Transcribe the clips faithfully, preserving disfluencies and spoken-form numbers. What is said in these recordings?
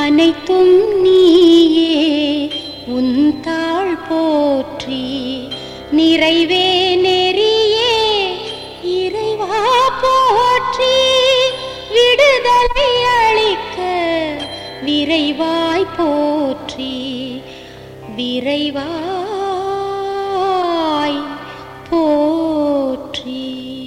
அனைத்தும் நீயே உன் தாள் போற்றி நிறைவே நெறியே இறைவா போற்றி விடுதலை அளிக்க விரைவாய் போற்றி விரைவாய் போற்றி.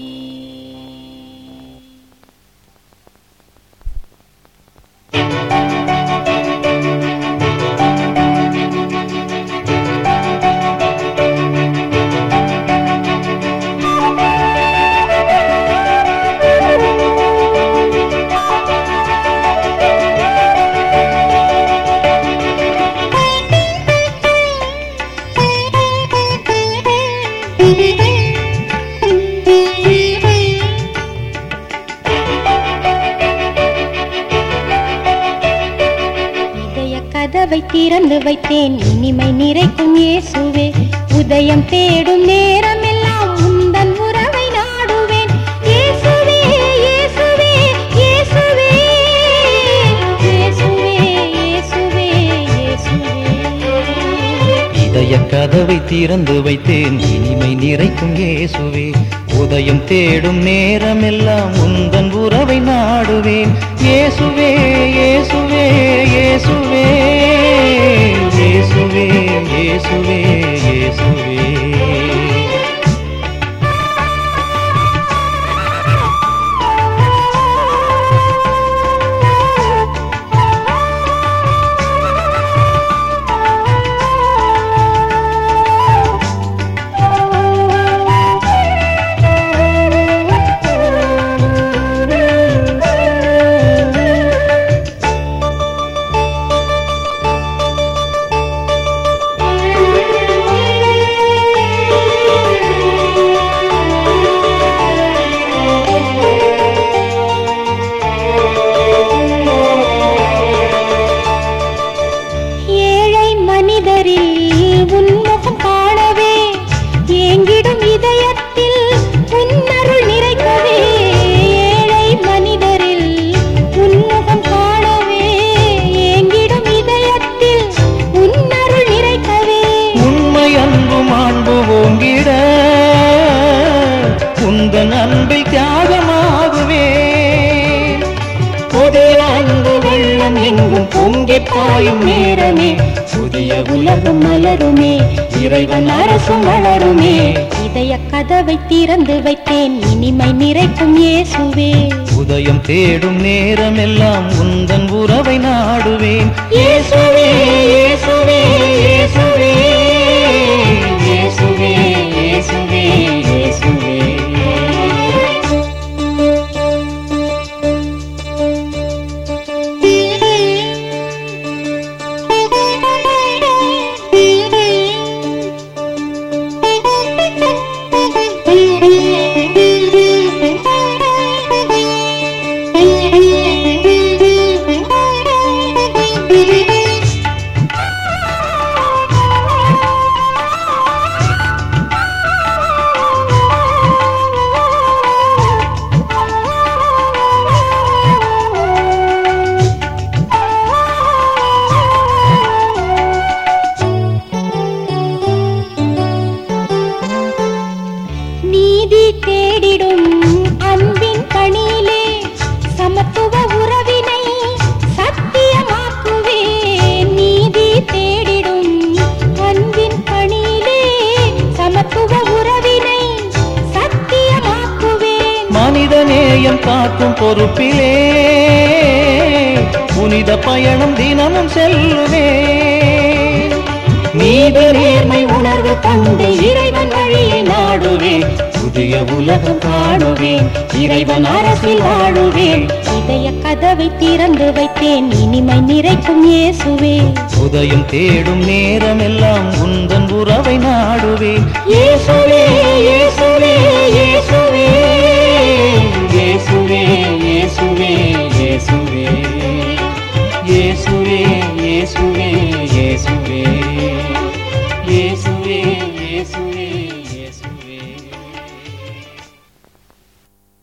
கதவை திறந்து வைத்தேன் இனிமை நிறைக்கும் இயேசுவே உதயம் தேடும் நேரமெல்லாம் உந்தன் உறவை நாடுவேன் இயேசுவே இயேசுவே இயேசுவே இயேசுவே இயேசுவே இயேசுவே. இதய கதவை திறந்து வைத்தேன் இனிமை நிறைக்கும் இயேசுவே உதயம் தேடும் நேரமெல்லாம் உந்தன் உறவை நாடுவேன் இயேசுவே இயேசுவே இயேசுவே இயேசுவே இயேசுவே இயேசுவே. உன்முகம் காணவே ஏங்கிடும் இதயத்தில் உன்னருள் நிறைக்கவே ஏழை மனிதரில் உன்முகம் காணவே ஏங்கிடும் இதயத்தில் உன்னருள் நிறைக்கவே உண்மை அன்பு மாண்பு ஓங்கிட உந்தன் அன்பில் தியாகமாகுவே புதிய அன்பு வெள்ளம் எங்கும் பொங்கி பாயும் நேரமே புதிய உலகம் மலருமே இறைவன் அரசும் வளருமே. இதய கதவை திறந்து வைத்தேன் இனிமை நிறைக்கும் இயேசுவே உதயம் தேடும் நேரமெல்லாம் உந்தன் உறவை நாடுவேன் இயேசுவே இயேசுவே இயேசுவே இயேசுவே இயேசுவே இயேசுவே. நீதி தேடிடும் அன்பின் கனியிலே சமத்துவ உறவினை சத்தியமாக்குவே நீதி தேடிடும் அன்பின் கனியிலே சமத்துவ உறவினை சத்தியமாக்குவே மனித நேயம் காக்கும் பொறுப்பிலே புனித பயணம் தினமும் செல்லுவே நீதி நேர்மை உணர்வு கொண்டு இறைவன் வழியை நாடுவேன் புதிய உலகம் காணுவேன் இறைவன் அரசில் வாழுவேன். இதய கதவை திறந்து வைத்தேன் இனிமை நிறைக்கும் இயேசுவே உதயம் தேடும் நேரமெல்லாம் உந்தன் உறவை நாடுவேன் இயேசுவே இயேசுவே இயேசுவே இயேசுவே இயேசுவே இயேசுவே இயேசுவே இயேசுவே இயேசுவே இயேசுவே இயேசுவே.